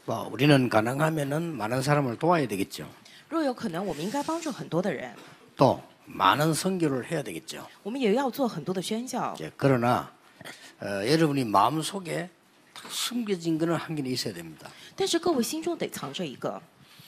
우리는 가능하면은 많은 사람을 도와야 되겠죠. 若有可能，我们应该帮助很多的人， 또 많은 선교를 해야 되겠죠. 我们也要做很多的宣教。 그러나 여러분이 마음속에 딱 숨겨진 거는 한 개는 있어야 됩니다. 但是各位心中得藏着一个，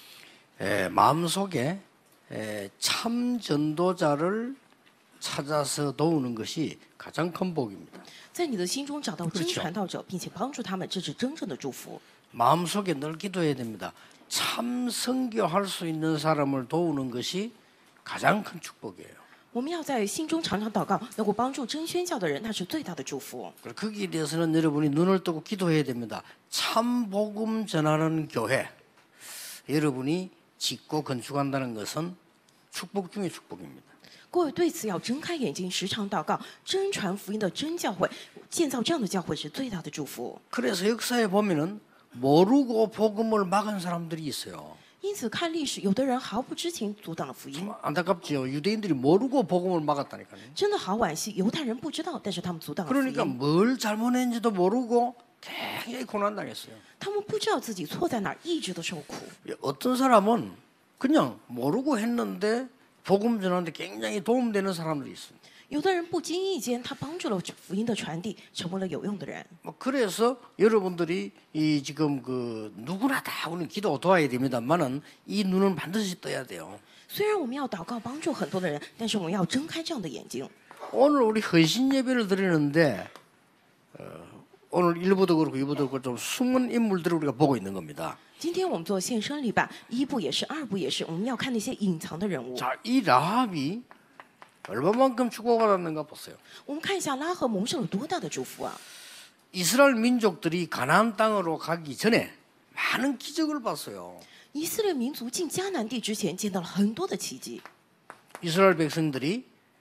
마음속에 참 전도자를 찾아서 도우는 것이 가장 큰 복입니다. 在你的心中找到真 그렇죠 传道者，并且帮助他们，这是真正的祝福。 마음속에 늘 기도해야 됩니다. 참 선교할 수 있는 사람을 도우는 것이 가장 큰 축복이에요. 我们要在心中常常祷告，能够帮助真宣教的人，那是最大的祝福。 거기에 대해서는 여러분이 눈을 뜨고 기도해야 됩니다. 참 복음 전하는 교회 여러분이 짓고 건축한다는 것은 축복 중의 축복입니다. 各位对此要睁开眼睛，时常祷告，真传福音的真教会，建造这样的教会是最大的祝福。 그래서 역사에 보면은 모르고 복음을 막은 사람들이 있어요. 因此看历史，有的人毫不知情，阻挡了福音。 안타깝지요. 유대인들이 모르고 복음을 막았다니까요. 真的好惋惜，犹太人不知道，但是他们阻挡了福 그러니까 音。 뭘 잘못했는지도 모르고 굉장히 고난당했어요. 他们不知道自己错在哪儿，一直都受苦。 어떤 사람은 그냥 모르고 했는데 복음 전하는데 굉장히 도움되는 사람들이 있어요. 有的人不经意间，他帮助了福音的传递，成为了有用的人。 그래서 여러분들이 이 지금 그 누구나 다 우리는 기도 도와야 됩니다만은 이 눈은 반드시 떠야 돼요. 虽然我们要祷告帮助很多的人，但是我们要睁开这样的眼睛。 오늘 우리 헌신 예배를 드리는데 오늘 1부도 그렇고 2부도 그렇고 좀 숨은 인물들을 우리가 보고 있는 겁니다. 今天我们做献身礼拜，一部也是，二部也是，我们要看那些隐藏的人物。 자, 이 라합이 얼마만큼 축복받았는가 보세요. 我们看一下拉合蒙受了多大的祝福啊！ 이스라엘 민족들이 가나안 땅으로 가기 전에 많은 기적을 봤어요. 以色列民族进迦南地之前，见到了很多的奇迹。 이스라엘 백성들이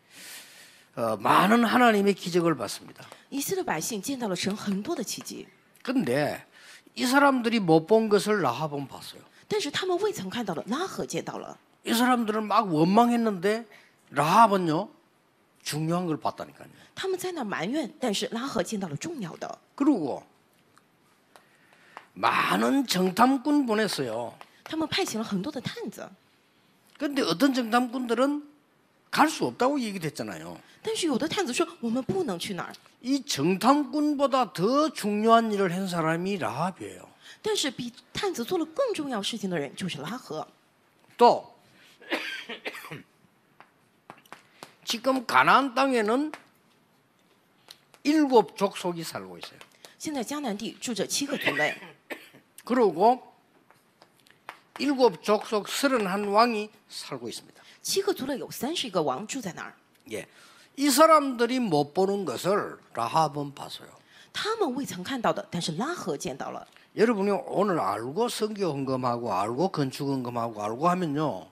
많은 하나님의 기적을 봤습니다. 以色列百姓见到了神很多的奇迹， 근데 이 사람들이 못 본 것을 라합은 봤어요. 但是他们未曾看到的，拉合见到了。 이 사람들은 막 원망했는데 라합은요 중요한 걸 봤다니까요. 他们在那埋怨，但是拉合见到了重要的。 그리고 많은 정탐꾼 보냈어요. 他们派遣了很多的探子， 근데 어떤 정탐꾼들은 갈 수 없다고 얘기했잖아요. 但是有的探子说我们不能去哪儿。 이 정탐꾼보다 더 중요한 일을 한 사람이 라합이에요. 但是比探子做了更重要事情的人就是拉合。 또 지금 가나안 땅에는 7 족속이 살고 있어요. 现在迦南地住着7个族类， 그리고 7 족속 31왕이 살고 있습니다. 7个族类有31个王住在那儿。 예, 이 사람들이 못 보는 것을 라합은 봤어요. 他们未曾看到的，但是拉合见到了。 여러분이 오늘 알고 선교 헌금하고 알고 건축 헌금하고 알고 하면요,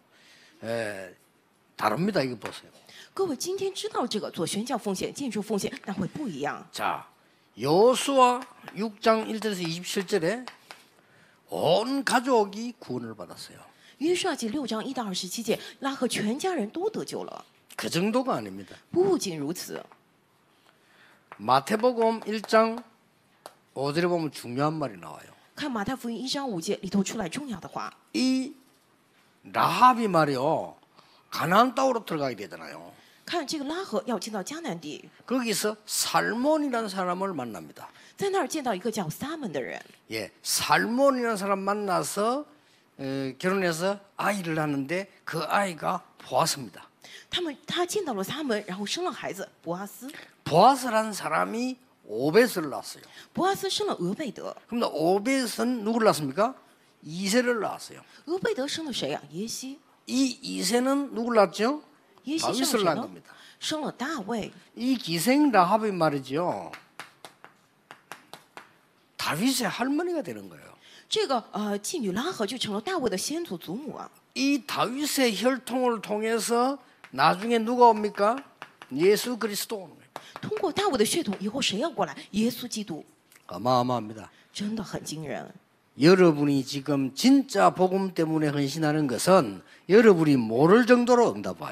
다릅니다. 이거 보세요. 各位今天知道这个做宣教奉献、建筑奉献，那会不一样。 자, 여호수아 6장 1절에서 27절에 온 가족이 구원을 받았어요. 约书亚记6章1到27节，拉合全家人都得救了。 그 정도가 아닙니다. 不仅如此， 마태복음 1장 5절에 보면 중요한 말이 나와요. 看马太福音1章5节里头出来重要的话， 이 라합이 말이요, 가나안 땅으로 들어가게 되잖아요. 看这个拉合要进到迦南地， 거기서 살몬이라는 사람을 만납니다. 在那儿见到一个叫撒门的人。 예, 살몬이라는 사람 만나서 결혼해서 아이를 낳는데 그 아이가 보아스입니다. 他见到了撒门，然后生了孩子伯阿斯。 보아스라는 사람이 오벳을 낳았어요. 伯阿斯生了俄贝德， 그럼 오벳은 누구를 낳았습니까? 이세를 낳았어요. 俄贝德生了谁啊？耶西。 이 이세는 누구를 낳았죠? 耶西生了 다윗을 谁 낳은 呢？ 겁니다. 生了大卫。 이 기생 라합이 말이죠, 다윗의 할머니가 되는 거예요. 这个妓女拉合就成了大卫的先祖祖母啊。 이 다윗의 혈통을 통해서 나중에 누가 옵니까? 예수 그리스도 오는 거예요. 通过大卫的血统，以后谁要过来？耶稣基督， 어마어마합니다. 真的很惊人。 여러분이 지금 진짜 복음 때문에 헌신하는 것은 여러분이 모를 정도로 응답 와요.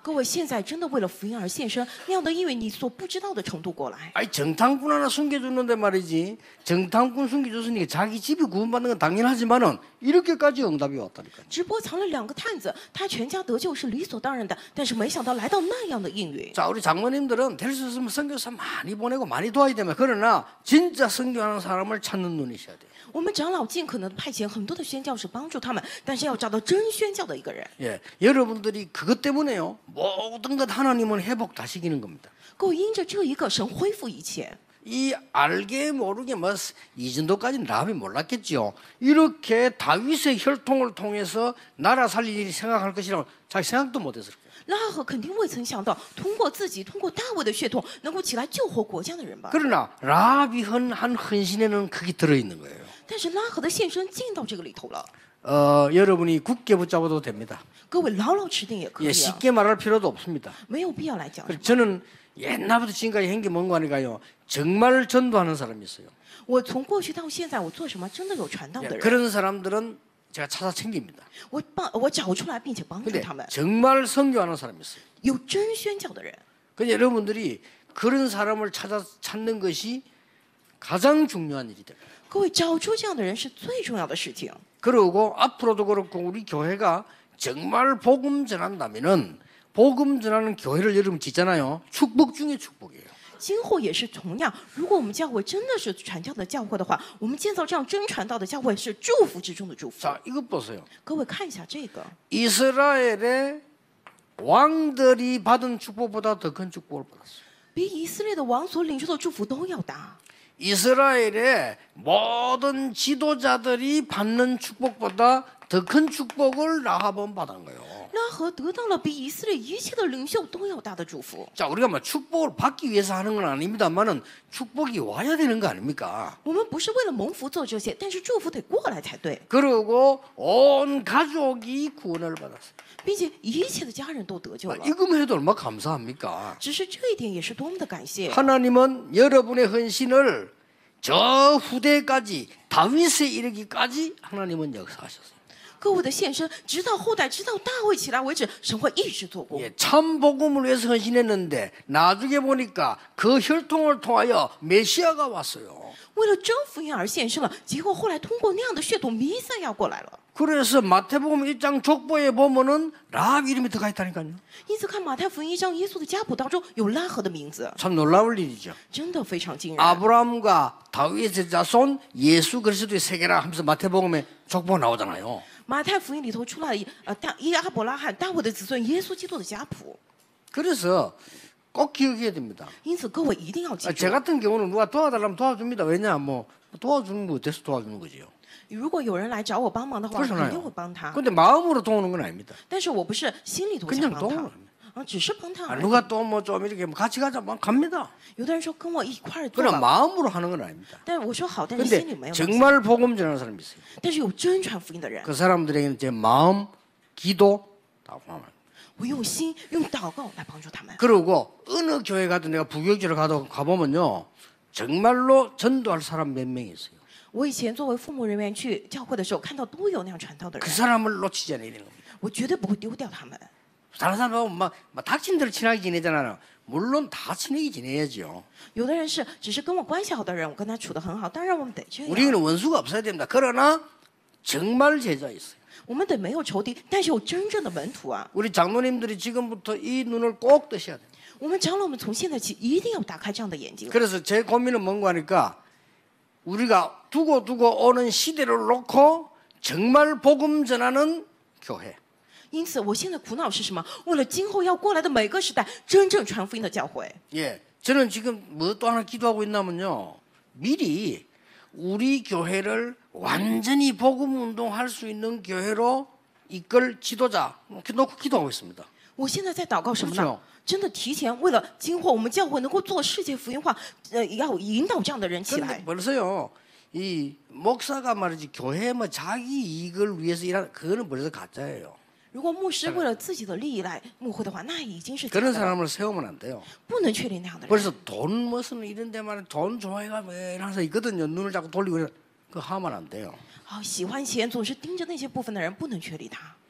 各位现在真的为了福音而献身，那样的意愿你所不知道的程度过来。 아니 정탐꾼 하나 숨겨줬는데 말이지. 정탐꾼 숨겨줬으니까 자기 집이 구원받는 건 당연하지만은 이렇게까지 응답이 왔다니까요. 直播藏了2个探子，他全家得救是理所当然的，但是没想到来到那样的应允。 자, 우리 장로님들은 될 수 있으면 선교사 많이 보내고 많이 도와야 되면 그러나 진짜 선교하는 사람을 찾는 눈이셔야 돼요. 我们长老尽可能派遣很多的宣教士帮助他们，但是要找到真宣教的一个人。 예, 여러분들이 그것 때문에요. 모든 것 하나님은 회복 다 시키는 겁니다. 各位因着这一个神恢复一切。 이 알게 모르게 뭐 이 정도까지는 라합이 몰랐겠죠. 이렇게 다윗의 혈통을 통해서 나라 살릴 일이 생각할 것이라고 자기 생각도 못했을 거예요. 拉合肯定未曾想到，通过自己，通过大卫的血统，能够起来救活国家的人吧。 그러나 라합이 한 헌신에는 그게 들어있는 거예요. 但是拉合的献身进到这个里头了， 여러분이 굳게 붙잡아도 됩니다. 各位牢牢持定也可 예, 以啊， 쉽게 말할 필요도 없습니다. 没有必要来讲什 그래서 么。 저는 옛날부터 지금까지 한 게 뭔가 하니까요. 정말 전도하는 사람이 있어요. 我从过去到现在，我做什么真的有传道 예, 的人， 그런 사람들은 제가 찾아 챙깁니다. 我找出来并且帮助 근데 他们， 정말 선교하는 사람이 있어요. 有真宣教的人。 그러니까 여러분들이 그런 사람을 찾는 것이 가장 중요한 일이 돼요. 各位找出这样的人是最重要的事情。 그리고 앞으로도 그렇고 우리 교회가 정말 복음 전한다면은 복음 전하는 교회를 여러분 짓잖아요. 축복 중에 축복이에요. 今后也是同样，如果我们教会真的是传教的教会的话，我们建造这样真传道的教会是祝福之中的祝福。 자, 이것 보세요. 各位看一下这个， 이스라엘의 왕들이 받은 축복보다 더 큰 축복을 받았어요. 比以色列的王所领受的祝福都要大。 이스라엘의 모든 지도자들이 받는 축복보다 더 큰 축복을 라합은 받은 거예요. 拉合得到了比以色列一切的领袖都要大的祝福。 자, 우리가 뭐 축복을 받기 위해서 하는 건 아닙니다만은 축복이 와야 되는 거 아닙니까? 我们不是为了蒙福做这些，但是祝福得过来才对， 그리고 온 가족이 구원을 받았어요. 并且一切的家人都得救了。 이거만 해도 얼마나 감사합니까? 只是这一点也是多么的感谢。 하나님은 여러분의 헌신을 저 후대까지 다윗에 이르기까지 하나님은 역사하셨어요. 各位的献身，直到后代，直到大卫起来为止，神会一直做工。 예, 참 복음을 위해서 헌신했는데 나중에 보니까 그 혈통을 통하여 메시아가 왔어요. 为了真福音而献身了，结果后来通过那样的血统，弥赛亚过来了。 그래서 마태복음 1장 족보에 보면은 라합 이름이 들어가 있다니까요. 因此看马太福音1章耶稣的家谱当中有拉合的名字， 참 놀라울 일이죠. 真的非常惊人。 아브라함과 다윗의 자손 예수 그리스도의 세계라 하면서 마태복음에 족보가 나오잖아요. 马太福音里头出来亚伯拉罕、大卫的子孙耶稣基督的家谱， 그래서 꼭 기억해야 됩니다. 因此各位一定要记 제 住。 같은 경우는 누가 도와달라면 도와줍니다. 왜냐 뭐 도와주는 거 어때서 도와주는 거지요. 如果有人来找我帮忙的话，我 그렇잖아요. 肯定会帮他。 근데 마음으로 도우는 건 아닙니다. 但是我不是心里头 그냥 想帮 도우는 他，只是帮他 아, 而已。 누가 또 뭐 좀 이렇게 뭐 같이 가자 막 갑니다. 有的人说跟我一块儿做 그러나 吧， 마음으로 하는 건 아닙니다. 但是我说好，但是心里 근데 没有那么想。 정말 복음 전하는 사람이 있어요. 但是有真传福音的人， 그 사람들에게는 제 마음, 기도 다 포함합니다. 我用心用祷告来帮助他们。 그리고 어느 교회 가도 내가 부교육지를 가보면요 정말로 전도할 사람 몇 명이 있어요. 我以前作为父母人员去教会的时候，看到都有那样传道的 그 人， 사람을 놓치지 않아야 되는 겁니다. 我绝对不会丢掉他们。 다른 사람하고 막 닥친들 친하게 지내잖아요. 물론 다 친하게 지내야죠. 有的人是只是跟我关系好的人，我跟他处得很好，当然我们得这样。 우리는 원수가 없어야 됩니다. 그러나 정말 제자 있어요. 我们得没有仇敌，但是有真正的门徒啊！ 우리 장로님들이 지금부터 이 눈을 꼭 뜨셔야 돼요. 我们长老们从现在起一定要打开这样的眼睛。 그래서 제 고민은 뭔가 하니까 우리가 두고 오는 시대를 놓고 정말 복음 전하는 교회. 因此，我现在苦恼是什么？为了今后要过来的每个时代，真正传福音的教会。 예, 저는 지금 뭐 또 하나 기도하고 있냐면요. 미리 우리 교회를 완전히 복음 운동할 수 있는 교회로 이끌 지도자 놓고 기도하고 있습니다. 我现在在祷告什么 그렇죠 呢？真的提前为了今后我们教会能够做世界福音化，要引导这样的人起 그런데 来。 벌써요. 이 목사가 말이지 교회 뭐 자기 이익을 위해서 일하는 그거는 벌써 가짜예요. 如果牧师为了自己的利益来牧会的话，那已经是假 그런 的了， 사람을 세우면 안 돼요. 不能确立那样的人。 그래서 돈 무슨 이런 데만 돈 좋아해가 왜 이러면서 있거든요. 눈을 자꾸 돌리고 그거 하면 안 돼요. 好，喜欢钱总是盯着那些部分的人，不能确立他。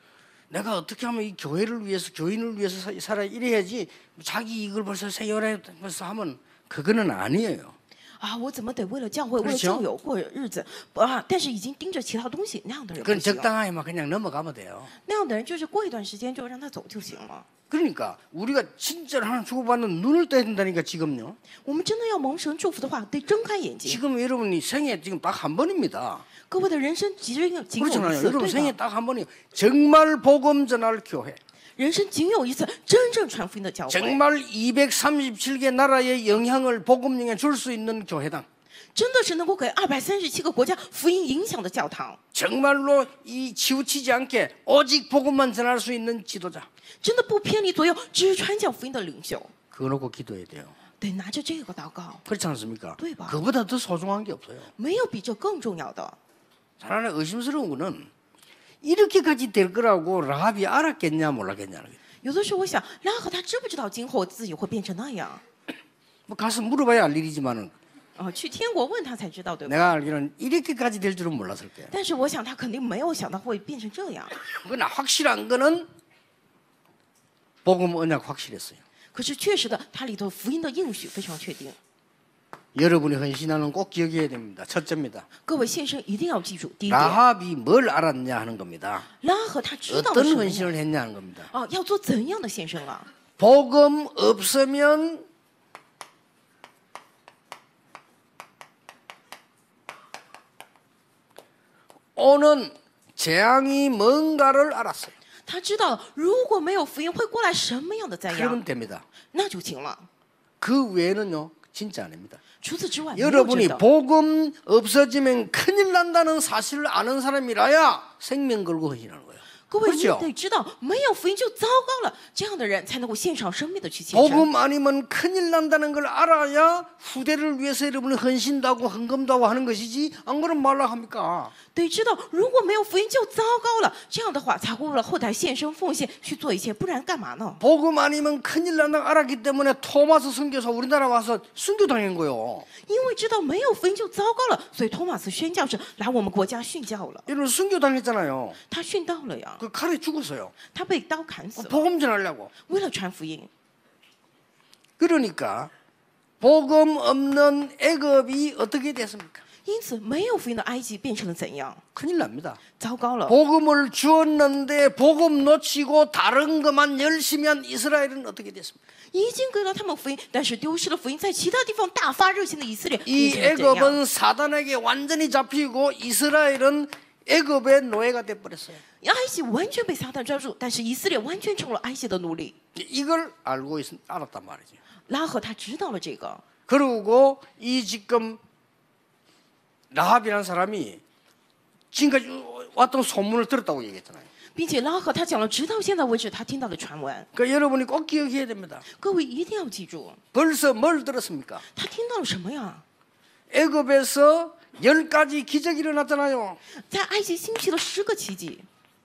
내가 어떻게 하면 이 교회를 위해서 교인을 위해서 살아 이래야지 자기 이익을 벌써 세워라면서 하면 그거는 아니에요. 啊，我怎么得为了教会、为了 그렇죠 教友过日子啊？但是已经盯着其他东西，那样的人不 그건 行了。 적당하게만 그냥 넘어가면 돼요. 那样的人就是过一段时间就让他走就行了。 그러니까 우리가 진짜로 하나님 주고받는 눈을 떠야 된다니까 지금요. 我们真的要蒙神祝福的话，得睁开眼睛。 지금 여러분이 생애 지금 딱 한 번입니다. 各位的人生仅有一 그렇잖아요. 次， 여러분 对 생애 吧？ 딱 한 번이에요. 정말 복음 전할 교회. 人生仅有一次真正传福音的教会， 정말 237개 나라의 영향을 복음 영향 줄 수 있는 교회당. 真的是能够给237个国家福音影响的教堂， 정말로 이 치우치지 않게 오직 복음만 전할 수 있는 지도자. 真的不偏离左右，只传讲福音的领袖， 그거 놓고 기도해야 돼요. 得拿着这个祷告， 그렇지 않습니까? 对吧？ 그보다 더 소중한 게 없어요. 没有比这更重要的。 하나 의심스러운 거는 이렇게까지 될 거라고 라합이 알았겠냐 몰랐겠냐는 거예요. 有的时候我想，拉合他知不知道今后自己会变成那样？ 뭐 가서 물어봐야 알 일이지만은 去天国问他才知道，对吧？ 내가 알기로는 이렇게까지 될 줄은 몰랐을 거예요. 但是我想他肯定没有想到会变成这样。 그러나 확실한 거는 복음 언약 확실했어요. 可是确实的，它里头福音的应许非常确定。 여러분이 헌신하는 꼭 기억해야 됩니다. 첫째입니다. 各位先生一定要记住，第一点， 라합이 뭘 알았냐 하는 겁니다. 拉合他知道了 어떤 什么呀？ 헌신을 했냐 하는 겁니다. 要做怎样的献身啊？ 복음 없으면 오는 재앙이 뭔가를 알았어요. 他知道如果没有福音会过来什么样的灾殃， 그러면 됩니다. 那就行了。 그 외에는요 진짜 아닙니다. 除此之外，没有 여러분이 真的。 복음 없어지면 큰일 난다는 사실을 아는 사람이라야 생명 걸고 헌신하는 거예요. 各位，你 그렇죠? 得知道，没有福音就糟糕了。这样的人才能够献上生命的去献身。 복음 아니면 큰일 난다는 걸 알아야 후대를 위해서 여러분이 헌신도 하고 헌금도 하고 하는 것이지 안 그러면 말라 합니까? 得知道，如果没有福音就糟糕了。这样的话，才会为了后台献身奉献去做一切，不然干嘛呢？ 복음 아니면 큰일 난다고 알았기 때문에 토마스 선교사 우리나라 와서 순교당한 거예요. 因为知道没有福音就糟糕了，所以托马斯宣教士来我们国家殉教了。 여러분 순교당했잖아요. 他殉道了呀， 그 칼에 죽었어요. 他被刀砍死了， 복음 전하려고. 为了传福音。 그러니까 복음 없는 애굽이 어떻게 됐습니까? 因此，没有福音的埃及变成了怎样？ 큰일 납니다. 糟糕了！ 복음을 주었는데 복음 놓치고 다른 것만 열심히 한 이스라엘은 어떻게 됐습니까? 已经给了他们福音，但是丢失了福音，在其他地方大发热心的以色列 이 变成了怎样？ 애굽은 사단에게 완전히 잡히고 이스라엘은 애굽의 노예가 돼 버렸어요. 埃及完全被撒旦抓住，但是以色列完全成了埃及的奴隶。 이걸 알았단 말이죠. 拉合他知道了这个， 그리고 이 지금 라합이라는 사람이 지금까지 왔던 소문을 들었다고 얘기했잖아요. 并且拉合他讲了，直到现在为止，他听到的传闻。 그러니까 여러분이 꼭 기억해야 됩니다. 各位一定要记住， 벌써 뭘 들었습니까? 他听到了什么呀？ 애굽에서 10가지 기적이 일어났잖아요. 在埃及兴起了10个奇迹。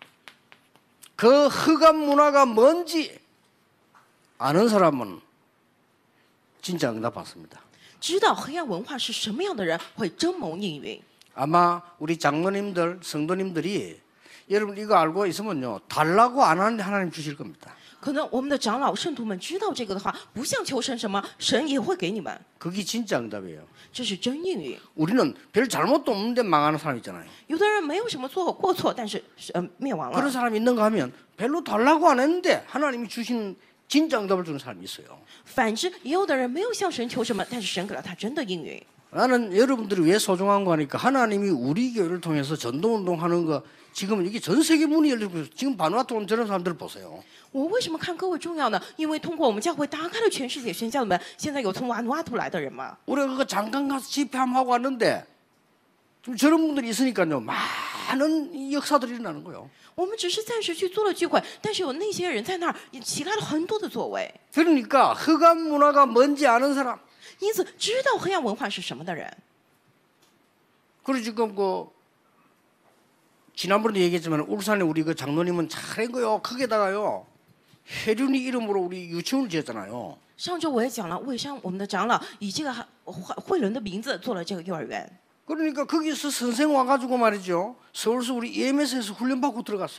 그 흑암 문화가 뭔지 아는 사람은 진짜 응답받습니다. 知道黑暗文化是什么样的人会真蒙应允。 아마 우리 장로님들, 성도님들이 여러분 이거 알고 있으면요 달라고 안 하는데 하나님 주실 겁니다. 可能我们的长老圣徒们知道这个的话，不像求神什么，神也会给你们， 그게 진짜 응답이에요. 这是真应允。 우리는 별 잘못도 없는데 망하는 사람 있잖아요. 有的人没有什么过错，但是灭亡 그런 了。 사람이 있는가 하면 별로 달라고 안 했는데 하나님이 주신 진짜 응답을 주는 사람이 있어요. 反之，也有的人没有向神求什么，但是神给了他真的应允。 나는 여러분들이 왜 소중한 거 하니까 하나님이 우리 교회를 통해서 전도운동하는 거 지금 이게 전 세계 문이 열리고 있어요. 지금 바누아투 온 저런 사람들 보세요. 我为什么看各位重要呢？因为通过我们教会打开了全世界宣教的门。现在有从瓦努阿图来的人吗？ 우리가 그거 잠깐 가서 집회 한번 하고 왔는데 좀 저런 분들이 있으니까요 많은 이 역사들이 일어나는 거예요. 我们只是暂时去做了聚会，但是有那些人在那儿也起来了很多的作为。 그러니까 흑암 문화가 뭔지 아는 사람 因此，知道黑暗文化是什么的人， 그리고 지금 그 지난번에도 얘기했지만 울산에 우리 그 장로님은 잘한 거요. 거기다가요 혜륜이 이름으로 우리 유치원을 지었잖아요. 上周我也讲了，魏山我们的长老以这个慧伦的名字做了这个幼儿园。 그러니까 거기서 선생 와가지고 말이죠 서울서 우리 EMS에서 훈련받고 들어갔어요.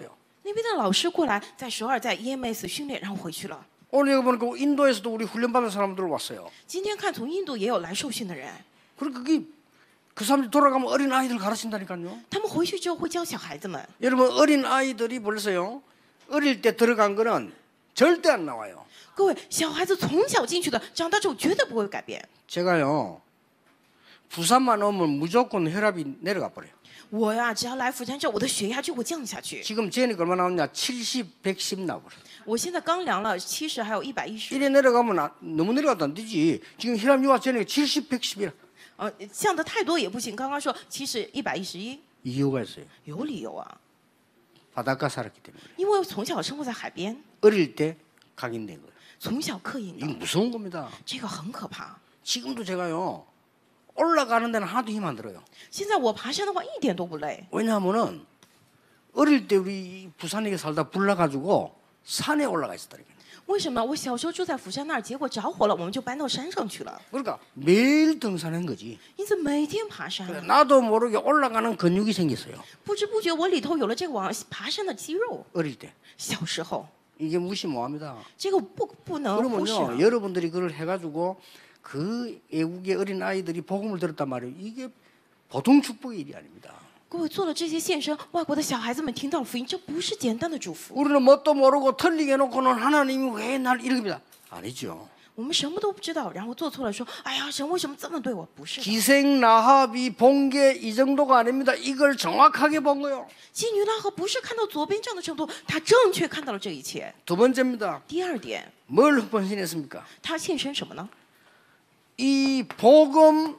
那边的老师过来，在首尔在 EMS 训练，然后回去了。 오늘 여기 보니까 인도에서도 우리 훈련받은 사람들 왔어요. 今天看从印度也有来受训的人， 그리고 그게 그 사람들이 돌아가면 어린 아이들 가르친다니까요. 他们回去之后会教小孩子们。 여러분 어린 아이들이 벌써요. 어릴 때 들어간 거는 절대 안 나와요. 各位，小孩子从小进去的，长大之后绝对不会改变。 제가요. 부산만 오면 무조건 혈압이 내려가 버려요. 我呀，只要来釜山之后，我的血压就会降下去。 지금 제니까 얼마 나오냐? 70, 110 나와버려. 我现在刚量了70，还有110。 이래 내려가면 너무 내려가도 안 되지. 지금 혈압 요가 제니까 70, 110이라. 降的太多也不行。刚刚说70、111， 이유가 있어요. 有理由啊， 바닷가 살았기 때문에. 因为从小生活在海边， 어릴 때 각인된 거예요. 从小刻印 이거 的， 무서운 겁니다. 这个很可怕。 지금도 제가요. 올라가는 데는 하나도 힘 안 들어요. 现在我爬山的话一点都不累， 왜냐하면은 어릴 때 우리 부산에 살다 불나가지고 산에 올라가 있었다니까요. 为什么？我小时候住在釜山那儿，结果着火了，我们就搬到山上去了。 그러니까 매일 등산한 거지. 因此每天爬山， 나도 모르게 올라가는 근육이 생겼어요. 不知不觉我里头有了这个往爬山的肌肉。 어릴 때. 小时候， 이게 무시 못합니다. 这个不能忽视 그러면요 了。 여러분들이 그걸 해가지고 그 애국의 어린 아이들이 복음을 들었단 말이에요. 이게 보통 축복의 일이 아닙니다. 各位做了这些献身，外国的小孩子们听到了福音，这不是简单的祝福。 우리는 뭣도 모르고 틀리게 해놓고는 하나님이 왜 날 이렇게입니다. 아니죠. 我们什么都不知道，然后做错了，说：“哎呀，神为什么这么对我？”不是的， 기생 라합이 본 게 이 정도가 아닙니다. 이걸 정확하게 본 거요. 妓女拉合不是看到左边这样的程度，她正确看到了这一切。 두 번째입니다. 第二点， 뭘 헌신했습니까? 她献身什么呢？ 이 복음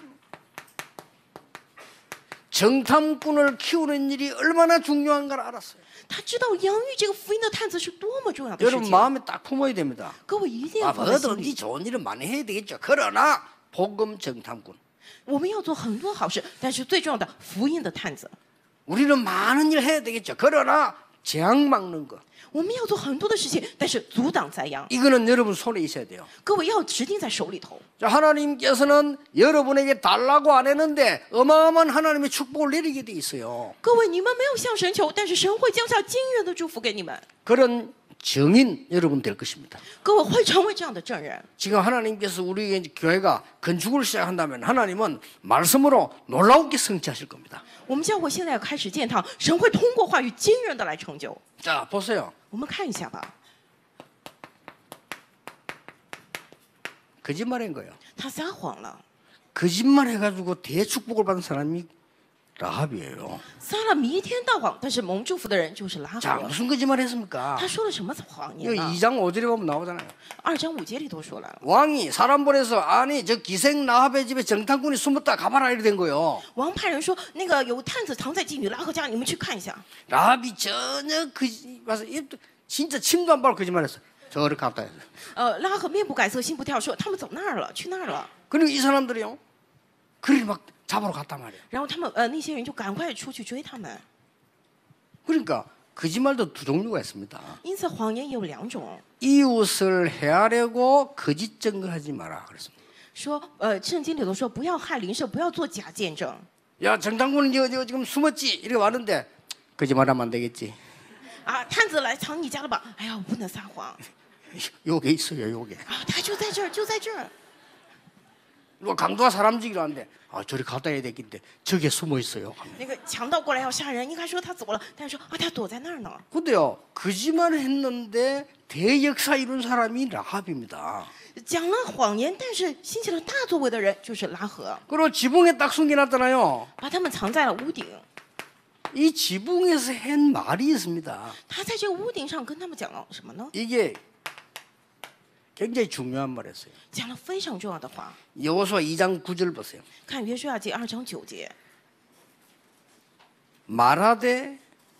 정탐꾼을 키우는 일이 얼마나 중요한가를 알았어요. 她知道养育这个福音的探子是多么重要的事 여러분 情。 마음에 딱 품어야 됩니다. 各位一定要放在心 뭐든지 里。 좋은 일은 많이 해야 되겠죠. 그러나 복음 정탐꾼. 我们要做很多好事，但是最重要的福音的探子， 우리는 많은 일 해야 되겠죠. 그러나 재앙 막는 거. 我们要做很多的事情，但是阻挡灾殃， 이거는 여러분 손에 있어야 돼요. 各位要指定在手里头。 자, 하나님께서는 여러분에게 달라고 안 했는데 어마어마한 하나님의 축복을 내리게 돼 있어요. 各位，你们没有向神求，但是神会降下惊人的祝福给你们。 그런 증인 여러분 될 것입니다. 各位会成为这样的证人。 지금 하나님께서 우리 교회가 건축을 시작한다면 하나님은 말씀으로 놀라우게 성취하실 겁니다. 我们教会现在要开始建堂，神会通过话语惊人的来成就。 자, 보세요. 我们看一下吧， 거짓말한 거예요. 他撒谎了， 거짓말 해가지고 대축복을 받은 사람이 라합이에요. 撒了弥天大谎，但是蒙祝福的人就是拉 자, 合。 무슨 거짓말 했습니까? 他说了什么谎 이거 言呢？ 2장 5절에 보면 나오잖아요. 2章5节里头说了， 왕이 사람 보내서 아니 저 기생 라합의 집에 정탐꾼이 숨었다 가봐라 이래 된 거예요. 王派人说那个有探子藏在妓女拉合家，你们去看一下。 라합이 전혀 와서 진짜 침도 안 밟고 거짓말했어. 저를 갔다 해서. 拉合面不改色心不跳，说他们走那儿了，去那儿了。 그리고 이 사람들이요. 그를 막 잡으러 갔단 말이에요. 然后他们那些人就赶快出去追他们。 그러니까 거짓말도 두 종류가 있습니다. 因此谎言也有2种， 이웃을 해하려고 거짓 증거하지 마라 그랬습니다. 说圣经里头说不要害邻舍，不要做假见证。 야 정탐꾼은 지금 숨었지 이렇게 왔는데 거짓말하면 안 되겠지. 啊，探子来藏你家了吧？哎呀，我不能撒谎。 요게 있어요 요게. 啊，他就在这儿，就在这儿。 누가 강도가 사람 죽이려 하는데 아 저리 갔다 해야 되겠는데 저기에 숨어 있어요. 那个强盗过来要杀人，应该说他走了，但是说啊，他躲在那儿呢。 근데요 거짓말을 했는데 대역사 이룬 사람이 라합입니다. 讲了谎言，但是兴起了大作为的人就是拉合， 그리고 지붕에 딱 숨겨놨잖아요. 把他们藏在了屋顶。 이 지붕에서 한 말이 있습니다. 他在这个屋顶上跟他们讲了什么呢？ 이게 굉장히 중요한 말이었어요. 讲了非常重要的话。 여호수아 2장 9절 보세요. 看约书亚记2章9节， 말하되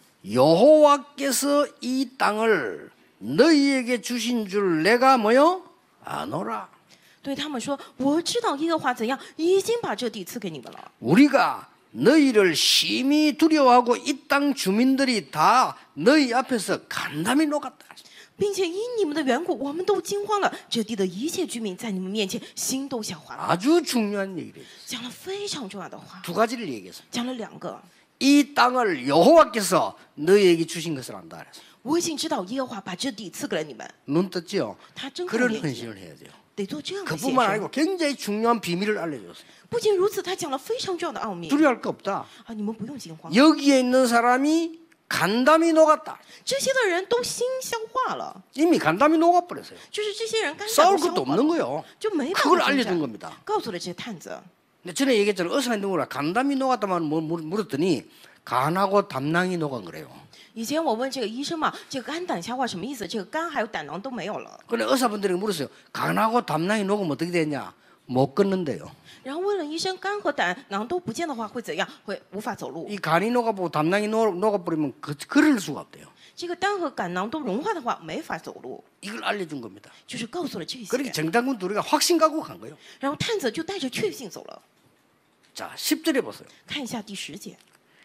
여호와께서 이 땅을 너희에게 주신 줄 내가 뭐요? 아노라. 对他们说：“我知道耶和华怎样，已经把这地赐给你们了。 우리가 너희를 심히 두려워하고 이 땅 주민들이 다 너희 앞에서 간담이 녹았다. 并且因你们的缘故，我们都惊慌了。这地的一切居民在你们面前心都消化了。 아주 중요한 얘기를 했어요. 讲了非常重要的话， 두 가지를 얘기했어요. 讲了2个。 이 땅을 여호와께서 너희에게 주신 것을 안다. 그래서 我已经知道耶和华把这地赐给了你们， 눈 떴지요. 他睁开 그런 眼睛， 헌신을 해야 돼요. 得做这样的献 그뿐만 身。 아니고 굉장히 중요한 비밀을 알려줬어요. 不仅如此，他讲了非常重要的奥秘 두려워할 거 없다. 啊！你们不用惊慌， 여기에 있는 사람이 간담이 녹았다. 这些的人都心消化了， 이미 간담이 녹아버렸어요. 就是这些人肝胆 싸울 都消 것도 化 없는 了， 거예요. 就没办 그걸 法征 알려준 战。 겁니다. 告诉了这些探子， 근데 전에 얘기했잖아요. 어서 있는 거라 간담이 녹았다만 물었더니 간하고 담낭이 녹은 거래요. 以前我问这个医生嘛，这个肝胆消化什么意思？这个肝还有胆囊都没有了。 근데 의사분들이 물었어요. 간하고 담낭이 녹으면 어떻게 되냐? 못 걷는데요. 然后问了医生，肝和胆囊都不见的话会怎样？会无法走路。 이 간이 녹아보고 담낭이 녹아버리면 걸을 수가 없대요. 这个肝和胆囊都融化的话，没法走路， 이걸 알려준 겁니다. 就是告诉了这 그렇게 些。 정당군 둘이가 확신가고 간 거예요. 然后探子就带着确信走了。 자, 10절에 보세요. 看一下第10节，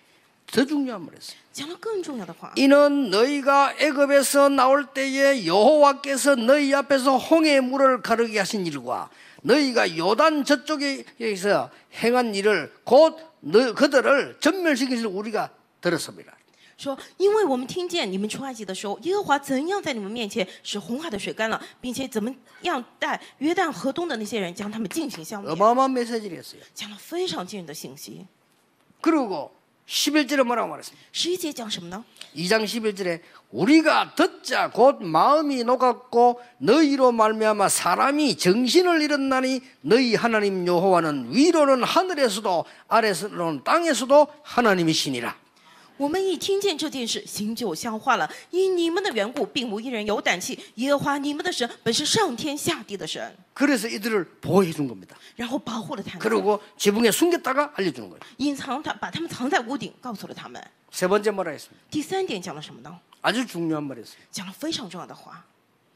더 중요한 말 했어요. 讲了更重要的话。 이는 너희가 애굽에서 나올 때에 여호와께서 너희 앞에서 홍해 물을 가르게 하신 일과 너희가 요단 저쪽에서 행한 일을 곧 그들을 전멸시킨 줄 우리가 들었습니다. 说，因为我们听见你们出埃及的时候，耶和华怎样在你们面前使红海的水干了，并且怎么样带约旦河东的那些人将他们进行消灭， 어마어마한 메시지를 했어요. 讲了非常惊人的信息。 그리고 11절에 뭐라고 말했습니까? 11节讲什么呢？ 2장 11절에 우리가 듣자 곧 마음이 녹았고 너희로 말미암아 사람이 정신을 잃었나니 너희 하나님 여호와는 위로는 하늘에서도 아래로는 땅에서도 하나님이시니라. 我们一听见这件事，心就消化了。因你们的缘故，并无一人有胆气。耶和华你们的神本是上天下地的神， 그래서 이들을 보호해 준 겁니다. 然后保护了他们， 그리고 지붕에 숨겼다가 알려주는 거예요. 隐藏他，把他们藏在屋顶，告诉了他们。 세 번째 뭐라 했습니까? 第3点讲了什么呢？ 아주 중요한 말이었어요. 讲了非常重要的话，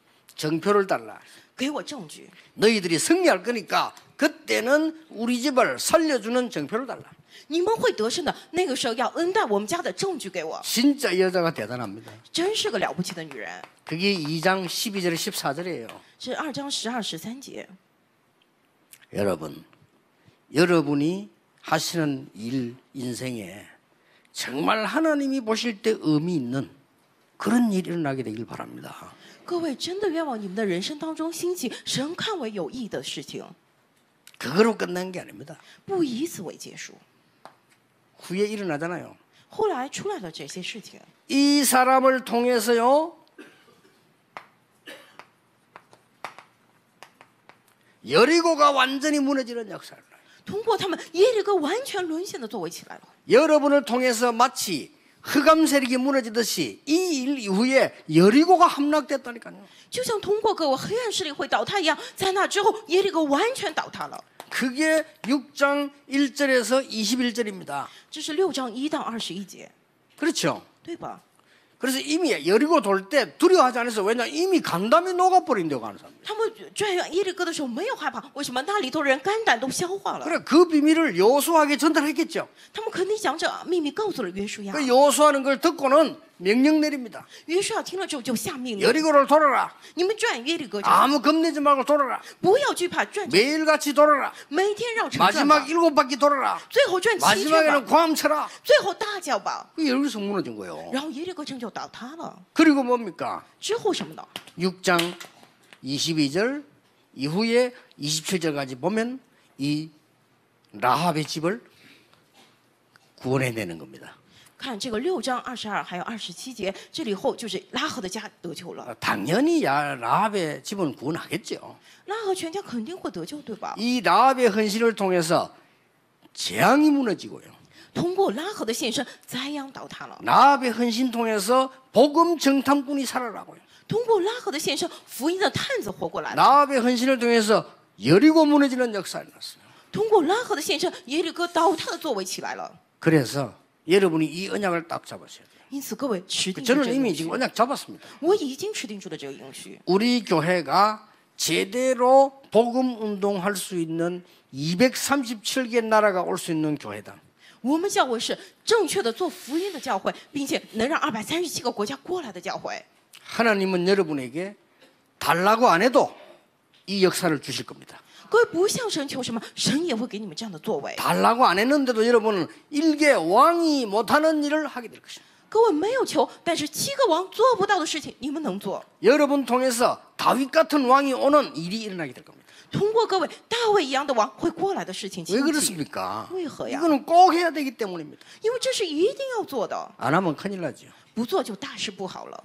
정표를 달라. 给我证据。 너희들이 승리할 거니까 그때는 우리 집을 살려주는 정표를 달라. 你们会得胜的，那个时候要恩待我们家的证据给我， 진짜 이 여자가 대단합니다. 真是个了不起的女人。 그게 2장 12절에 14절이에요. 是2章12、13节。 여러분, 여러분이 하시는 일 인생에 정말 하나님이 보실 때 의미 있는 그런 일이 일어나게 되길 바랍니다. 各位真的愿望你们的人生当中兴起神看为有益的事情， 그거로 끝난 게 아닙니다. 不以此为结束。 후에 일어나잖아요. 后来出来了这些事情， 이 사람을 통해서요, 여리고가 완전히 무너지는 역사를. 通过他们耶利哥完全沦陷的作为起来了。 여러분을 통해서 마치 흑암 세력이 무너지듯이 이 일 이후에 여리고가 함락됐다니까요. 就像通过各位黑暗势力会倒塌一样，在那之后耶利哥完全倒塌了。 그게 6장 1절에서 21절입니다. 这是6章1到21节， 그렇죠. 对吧？ 그래서 이미 여리고 돌 때 두려워하지 않았어요. 왜냐 이미 간담이 녹아버린다고 하는 사람. 他们转向耶利哥的时候没有害怕，为什么？那里头人肝胆都消化了。 그래 그 비밀을 여호수아에게 전달했겠죠. 他们肯定将这秘密告诉了约书亚。 그 여호수아는 걸 듣고는 명령 내립니다. 约书亚听了之后就下命令： 여리고를 돌아라. 你们转耶利哥去， 아무 겁내지 말고 돌아라. 不要惧怕，转去， 매일같이 돌아라. 每天绕城转吧 마지막 7바퀴 돌아라. 最后转7圈 마지막에는 吧， 광음 쳐라. 最后大叫吧。 그 여기서 무너진 거예요. 然后耶利哥城就倒塌了。 그리고 뭡니까? 之后什么呢？ 6장 22절 이후에 27절까지 보면 이 라합의 집을 구원해내는 겁니다. 看这个6章22还有27节，这里后就是拉合的家得救了。 당연히 라합의 집은 구원하겠죠. 拉合全家肯定会得救，对吧？ 이 라합의 헌신을 통해서 재앙이 무너지고요. 通过拉合的献身，灾殃倒塌了。 라합의 헌신 통해서 복음 정탐꾼이 살아나고요. 通过拉合的献身，福音的探子活过来了。 라합의 헌신을 통해서 여리고 무너지는 역사가 났어요. 通过拉合的献身，耶利哥倒塌的作为起来了。 그래서 여러분이 이 언약을 딱 잡으셔야 돼요. 因此，各位持定住这 저는 个 이미 应 지금 许。 언약 잡았습니다. 我已经持定住了这个应许。 우리 교회가 제대로 복음 운동할 수 있는 237개 나라가 올 수 있는 교회다. 我们教会是正确的做福音的教会，并且能让237个国家过来的教会。 하나님은 여러분에게 달라고 안 해도 이 역사를 주실 겁니다. 各位不向神求什么，神也会给你们这样的作为。 달라고 안 했는데도 여러분은 일개 왕이 못하는 일을 하게 될 것입니다. 各位没有求，但是7个王做不到的事情，你们能做。 여러분 통해서 다윗 같은 왕이 오는 일이 일어나게 될 겁니다. 通过各位大卫一样的王会过来的事情 왜 兴起， 그렇습니까? 为何呀？ 이거는 꼭 해야 되기 때문입니다. 因为这是一定要做的， 안 하면 큰일 나죠. 不做就大事不好了。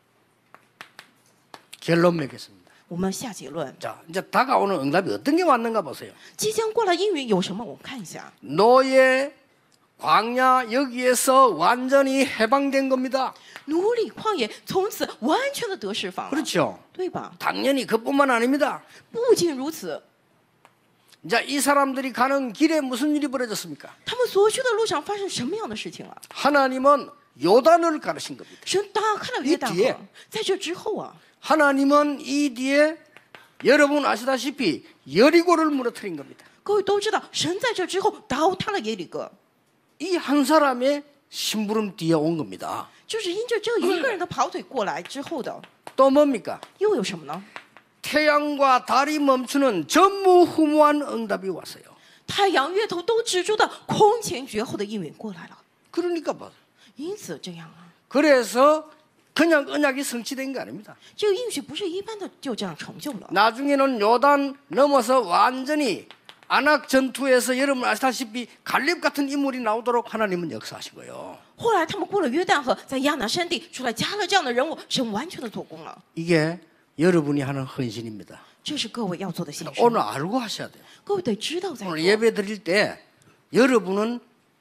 결론 맺겠습니다. 我们下结论， 자, 이제 다가오는 응답이 어떤 게 왔는가 보세요. 即将过来应允有什么？我们看一下， 노예 광야 여기에서 완전히 해방된 겁니다. 奴隶旷野从此完全的得释放了， 그렇죠. 对吧？ 당연히 그뿐만 아닙니다. 不仅如此， 이제 이 사람들이 가는 길에 무슨 일이 벌어졌습니까? 他们所去的路上发生什么样的事情了？ 하나님은 요단을 가르신 겁니다. 神打开了约旦一河，在这之后啊， 하나님은 이 뒤에 여러분 아시다시피 여리고를 무너뜨린 겁니다. 各位都知道，神在这之后倒塌了耶利哥， 이 한 사람의 심부름 뒤에 온 겁니다. 就是因着这一个人的跑腿过来之后的， 또 뭡니까? 又有什么呢？ 태양과 달이 멈추는 전무후무한 응답이 왔어요. 太阳、月头都止住的空前绝后的应允过来了， 그러니까 뭐. 因此这样啊， 그래서 그냥 언약이 성취된 게 아닙니다. 这个应许不是一般的就这样成就了。 나중에는 요단 넘어서 완전히 안악 전투에서 여러분 아시다시피 갈렙 같은 인물이 나오도록 하나님은 역사하신 거예요. 后来他们过了约旦河，在亚拿山地出来加勒这样的人物，神完全的做工了。 이게 여러분이 하는 헌신입니다. 这是各位要做的献身， 오늘 알고 하셔야 돼요. 各位得知道在做 오늘 。 예배 드릴 때 여러분은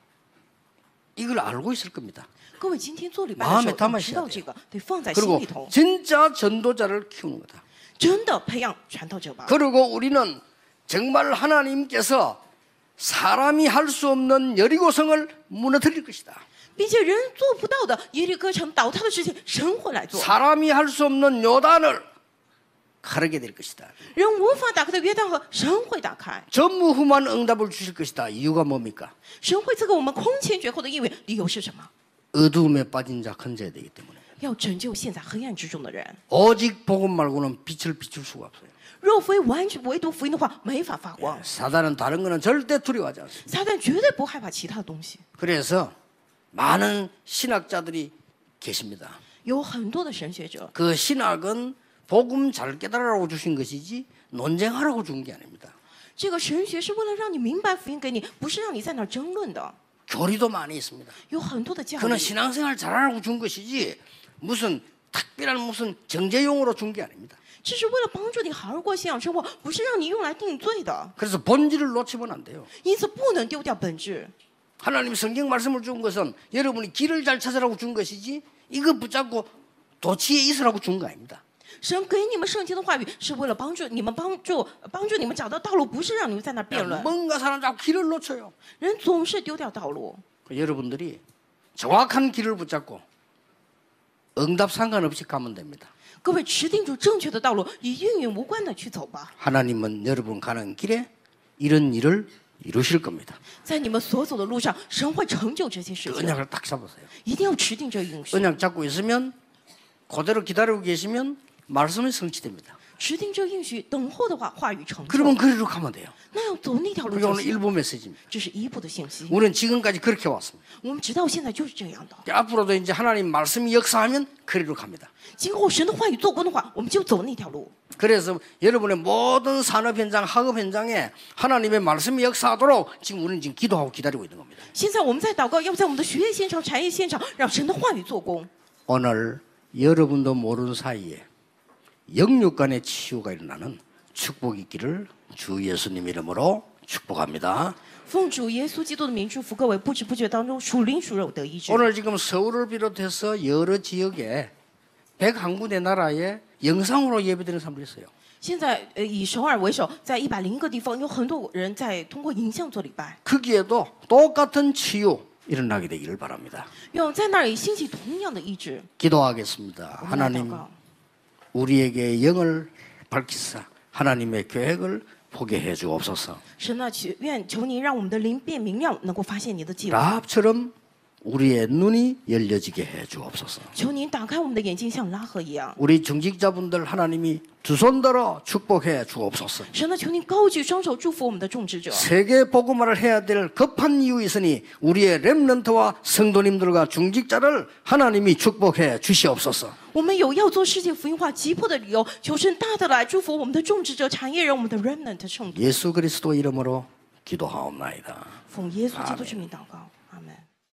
이걸 알고 있을 겁니다. 各位今天做礼拜的时 마음에 候， 담아셔야 要知道 돼요 这个，得放在心 그리고 里头， 진짜 전도자를 키우는 거다. 真的培养传道者吧。 그리고 우리는 정말 하나님께서 사람이 할 수 없는 여리고성을 무너뜨릴 것이다. 并且人做不到的耶利哥城倒塌的事情，神会来做； 사람이 할 수 없는 요단을 가르게 될 것이다. 人无法打开的约旦河，神会打开。 전무후무한 응답을 주실 것이다. 이유가 뭡니까? 神会赐给我们空前绝后的应允，理由是什么？ 어두움에 빠진 자 건져야 되기 때문에. 要拯救陷在黑暗之中的人。 오직 복음 말고는 빛을 비출 수가 없어요. 若非完全唯独福音的话，没法发光。 사단은 다른 거는 절대 두려워하지 않습니다. 撒旦绝对不害怕其他的东西。 그래서 많은 신학자들이 계십니다. 有很多的神学者， 그 신학은 복음 잘 깨달으라고 주신 것이지 논쟁하라고 준 게 아닙니다. 这个神学是为了让你明白福音给你，不是让你在那儿争论的。 교리도 많이 있습니다. 有很多的教 그는 理， 신앙생활 잘하라고 준 것이지 무슨 특별한 무슨 정죄용으로 준 게 아닙니다. 这是为了帮助你好好过信仰生活，不是让你用来定罪的。 그래서 본질을 놓치면 안 돼요. 因此不能丢掉本质。 하나님 성경 말씀을 준 것은 여러분이 길을 잘 찾으라고 준 것이지 이거 붙잡고 도치에 있으라고 준 거 아닙니다. 神给你们圣经的话语，是为了帮助你们你们找到道路，不是让你们在那儿辩论。 뭔가 사람 자꾸 길을 놓쳐요. 人总是丢掉道路。 여러분들이 정확한 길을 붙잡고 응답 상관없이 가면 됩니다. 各位持定住正确的道路，与应允无关的去走吧。 하나님은 여러분 가는 길에 이런 일을 이루실 겁니다. 在你们所走的路上，神会成就这些事 그 情。 언약을 딱 잡으세요. 一定要持定这应许， 언약 잡고 있으면 그대로 기다리고 계시면 말씀이 성취됩니다. 持定这应许，等候的话，话语成就。 그러면 그리로 가면 돼요. 那要走那条路 그게 就 오늘 行。 일부 메시지입니다. 这是一步的信息。 우리는 지금까지 그렇게 왔습니다. 我们直到现在就是这样的。 앞으로도 이제 하나님 말씀이 역사하면 그리로 갑니다. 今后神的话语做工的话，我们就走那条路。 그래서 여러분의 모든 산업 현장, 학업 현장에 하나님의 말씀이 역사하도록 지금 우리는 지금 기도하고 기다리고 있는 겁니다. 现在我们在祷告，要在我们的学业现场、产业现场，让神的话语做工。 오늘 여러분도 모르는 사이에 영육간의 치유가 일어나는 축복이 있기를 주 예수님 이름으로 축복합니다. 奉主耶稣基督的名祝福各位，不知不觉当中属灵属肉得医治。 오늘 지금 서울을 비롯해서 여러 지역에 101군데 나라에 영상으로 예배드리는 사람들이 있어요. 现在以首尔为首，在101个地方，有很多人在通过影像做礼拜。 거기에도 똑같은 치유 일어나게 되기를 바랍니다. 愿在那儿也兴起同样的医治。 기도하겠습니다. 我们来祷 하나님 告， 우리에게 영을 밝히사 하나님의 계획을 보게 해 주옵소서. 神啊，愿求您让我们的灵变明亮，能够发现你的计划。 라합처럼 우리의 눈이 열려지게 해 주옵소서. 求您打开我们的眼睛，像拉合一样。 우리 중직자분들 하나님이 두 손 들어 축복해 주옵소서. 神呢，求您高举双手祝福我们的种植者。 세계 복음화를 해야 될 급한 이유 있으니 우리의 렘넌트와 성도님들과 중직자를 하나님이 축복해 주시옵소서. 我们有要做世界福音化急迫的理由，求神大的来祝福我们的种植者、产业人、我们的 remnant 圣徒。 예수 그리스도 이름으로 기도하옵나이다. 奉耶稣基督之名祷告。